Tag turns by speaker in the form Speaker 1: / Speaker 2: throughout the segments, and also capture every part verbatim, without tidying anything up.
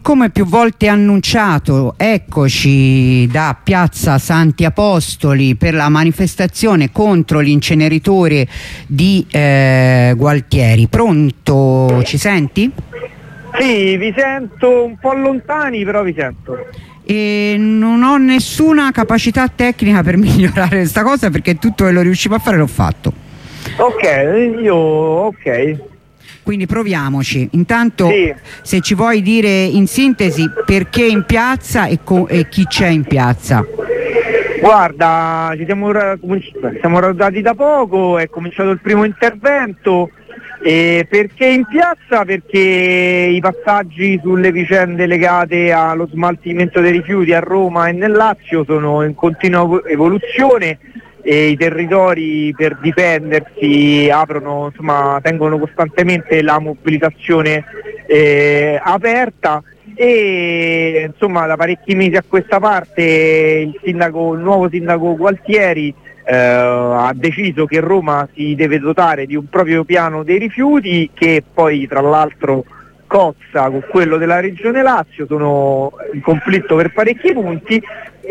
Speaker 1: come più volte annunciato, eccoci da Piazza Santi Apostoli per la manifestazione contro l'inceneritore di eh, Gualtieri. Pronto? Ci senti?
Speaker 2: Sì, vi sento un po' lontani, però vi sento.
Speaker 1: E non ho nessuna capacità tecnica per migliorare questa cosa, perché tutto che lo riuscivo a fare l'ho fatto.
Speaker 2: Ok, io ok.
Speaker 1: Quindi proviamoci. Intanto
Speaker 2: sì.
Speaker 1: Se ci vuoi dire in sintesi perché in piazza e, e chi c'è in piazza.
Speaker 2: Guarda, ci siamo, siamo radunati da poco, è cominciato il primo intervento. E perché in piazza? Perché i passaggi sulle vicende legate allo smaltimento dei rifiuti a Roma e nel Lazio sono in continua evoluzione e i territori per difendersi aprono, insomma, tengono costantemente la mobilitazione eh, aperta e insomma da parecchi mesi a questa parte il, sindaco, il nuovo sindaco Gualtieri Eh, ha deciso che Roma si deve dotare di un proprio piano dei rifiuti che poi tra l'altro cozza con quello della Regione Lazio, sono in conflitto per parecchi punti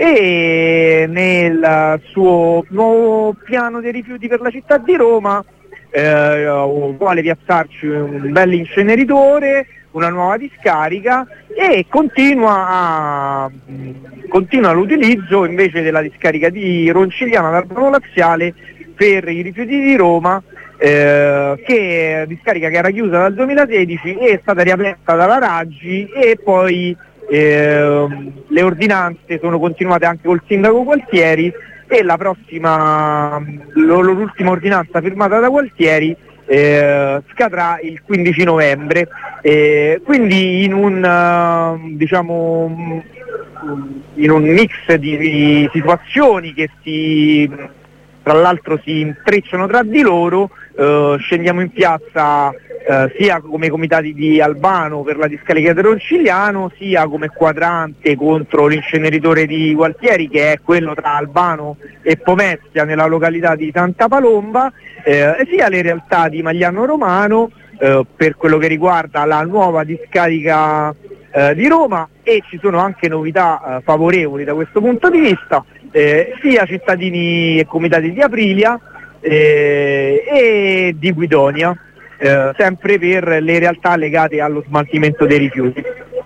Speaker 2: e nel suo nuovo piano dei rifiuti per la città di Roma eh, vuole piazzarci un bel inceneritore, una nuova discarica e continua, a, continua l'utilizzo invece della discarica di Roncigliano ad Albano Laziale per i rifiuti di Roma, eh, che discarica che era chiusa dal duemilasedici e è stata riaperta dalla Raggi e poi eh, le ordinanze sono continuate anche col sindaco Gualtieri e la prossima, l'ultima ordinanza firmata da Gualtieri Eh, scadrà il quindici novembre, eh, quindi in un uh, diciamo in un mix di, di situazioni che si tra l'altro si intrecciano tra di loro, eh, scendiamo in piazza eh, sia come comitati di Albano per la discarica di Roncigliano, sia come quadrante contro l'inceneritore di Gualtieri, che è quello tra Albano e Pomezia nella località di Santa Palomba, eh, sia le realtà di Magliano Romano eh, per quello che riguarda la nuova discarica eh, di Roma, e ci sono anche novità eh, favorevoli da questo punto di vista, eh, sia cittadini e comitati di Aprilia eh, e di Guidonia, eh, sempre per le realtà legate allo smaltimento dei rifiuti.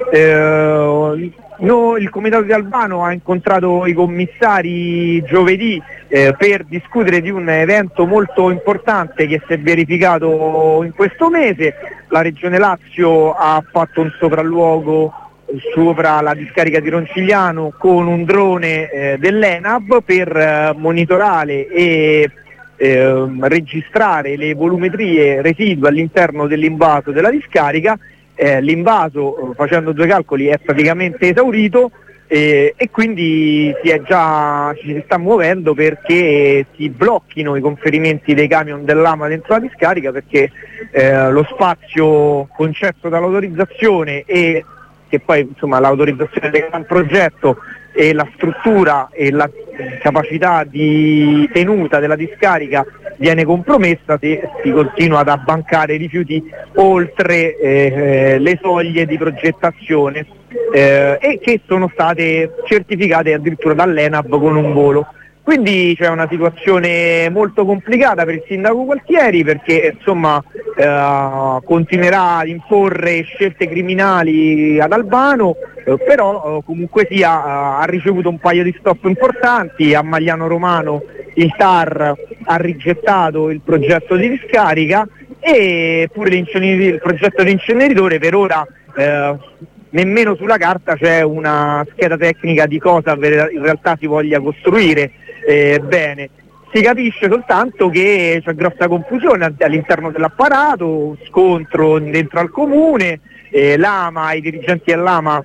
Speaker 2: Eh, no, il comitato di Albano ha incontrato i commissari giovedì eh, per discutere di un evento molto importante che si è verificato in questo mese. La Regione Lazio ha fatto un sopralluogo sopra la discarica di Roncigliano con un drone eh, dell'ENAV per eh, monitorare e eh, registrare le volumetrie residue all'interno dell'invaso della discarica. Eh, l'invaso, facendo due calcoli, è praticamente esaurito eh, e quindi si è già, ci si sta muovendo perché si blocchino i conferimenti dei camion dell'AMA dentro la discarica, perché eh, lo spazio concesso dall'autorizzazione e che poi insomma l'autorizzazione del progetto e la struttura e la capacità di tenuta della discarica viene compromessa se si continua ad abbancare rifiuti oltre eh, le soglie di progettazione eh, e che sono state certificate addirittura dall'ENAV con un volo. Quindi c'è una situazione molto complicata per il sindaco Gualtieri, perché insomma eh, continuerà ad imporre scelte criminali ad Albano, eh, però eh, comunque sia eh, ha ricevuto un paio di stop importanti. A Magliano Romano il T A R ha rigettato il progetto di discarica e pure il progetto di inceneritore per ora eh, nemmeno sulla carta c'è una scheda tecnica di cosa in realtà si voglia costruire. Eh, bene, si capisce soltanto che c'è grossa confusione all'interno dell'apparato, scontro dentro al comune, eh, l'AMA, i dirigenti dell'AMA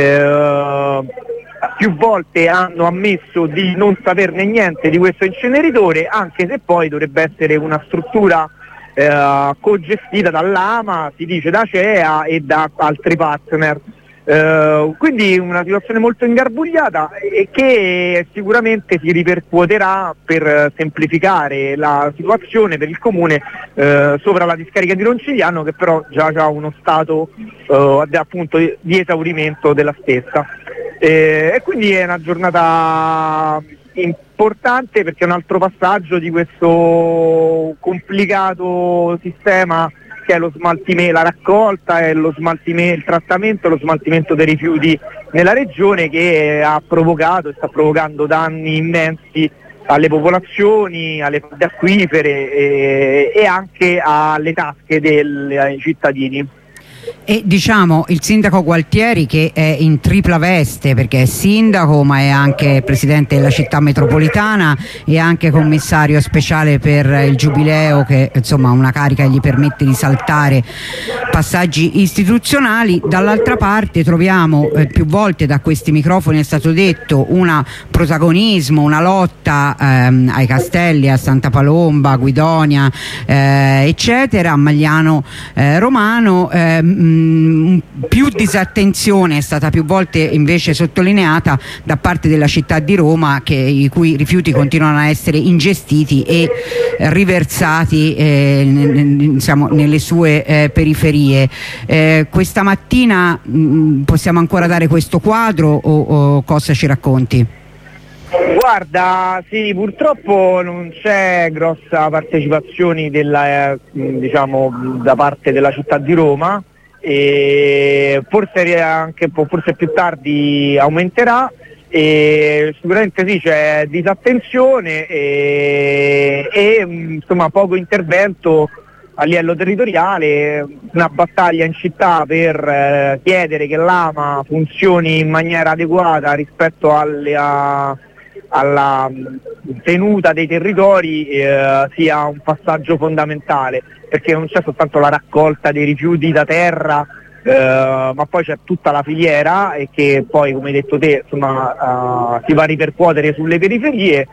Speaker 2: eh, più volte hanno ammesso di non saperne niente di questo inceneritore, anche se poi dovrebbe essere una struttura eh, cogestita dall'AMA, si dice da C E A e da altri partner. Uh, quindi una situazione molto ingarbugliata e che sicuramente si ripercuoterà per semplificare la situazione per il comune uh, sopra la discarica di Roncigliano, che però già ha uno stato uh, appunto di esaurimento della stessa, e, e quindi è una giornata importante perché è un altro passaggio di questo complicato sistema che è lo smaltimento, la raccolta, e lo smaltimento, il trattamento e lo smaltimento dei rifiuti nella regione, che ha provocato e sta provocando danni immensi alle popolazioni, alle falde acquifere e, e anche alle tasche dei cittadini.
Speaker 1: E diciamo il sindaco Gualtieri, che è in tripla veste perché è sindaco ma è anche presidente della città metropolitana e anche commissario speciale per il giubileo, che insomma ha una carica che gli permette di saltare passaggi istituzionali. Dall'altra parte troviamo eh, più volte da questi microfoni è stato detto un protagonismo, una lotta ehm, ai castelli, a Santa Palomba, a Guidonia eh, eccetera, a Magliano eh, Romano. eh, mh, più disattenzione è stata più volte invece sottolineata da parte della città di Roma, che, i cui rifiuti continuano a essere ingestiti e riversati eh, diciamo, nelle sue eh, periferie. Eh, questa mattina mh, possiamo ancora dare questo quadro o, o cosa ci racconti?
Speaker 2: Guarda, sì, purtroppo non c'è grossa partecipazione della, eh, diciamo, da parte della città di Roma, e forse anche forse più tardi aumenterà, e sicuramente sì, c'è disattenzione e, e insomma poco intervento a livello territoriale, una battaglia in città per eh, chiedere che l'AMA funzioni in maniera adeguata rispetto alle, a, alla tenuta dei territori eh, sia un passaggio fondamentale, perché non c'è soltanto la raccolta dei rifiuti da terra, eh, ma poi c'è tutta la filiera, e che poi, come hai detto te, insomma, uh, si va a ripercuotere sulle periferie.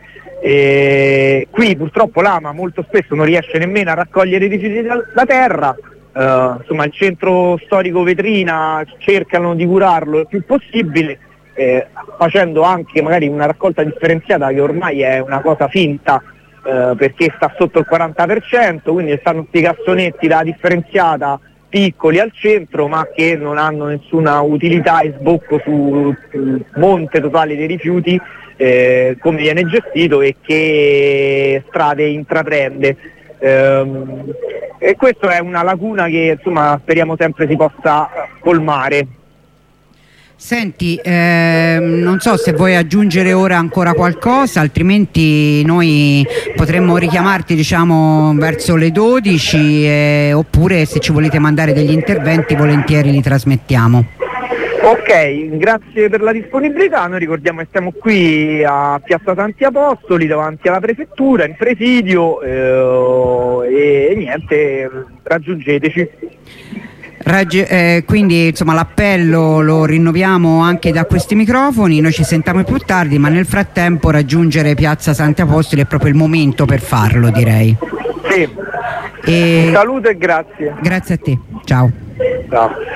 Speaker 2: E qui purtroppo l'AMA molto spesso non riesce nemmeno a raccogliere i rifiuti da, da terra. Uh, insomma, il centro storico vetrina cercano di curarlo il più possibile, eh, facendo anche magari una raccolta differenziata che ormai è una cosa finta, eh, perché sta sotto il quaranta per cento, quindi stanno questi cassonetti da differenziata piccoli al centro, ma che non hanno nessuna utilità e sbocco sul monte totale dei rifiuti, eh, come viene gestito e che strade intraprende. Ehm, e questa è una lacuna che insomma speriamo sempre si possa colmare.
Speaker 1: Senti, ehm, non so se vuoi aggiungere ora ancora qualcosa, altrimenti noi potremmo richiamarti, diciamo, verso le dodici, eh, oppure se ci volete mandare degli interventi volentieri li trasmettiamo.
Speaker 2: Ok, grazie per la disponibilità. Noi ricordiamo che siamo qui a Piazza Santi Apostoli davanti alla prefettura in presidio, eh, e niente, raggiungeteci.
Speaker 1: Raggi eh, quindi insomma l'appello lo rinnoviamo anche da questi microfoni. Noi ci sentiamo più tardi, ma nel frattempo raggiungere Piazza Santi Apostoli è proprio il momento per farlo, direi.
Speaker 2: Sì, e... saluto e grazie.
Speaker 1: Grazie a te, ciao.
Speaker 2: Ciao.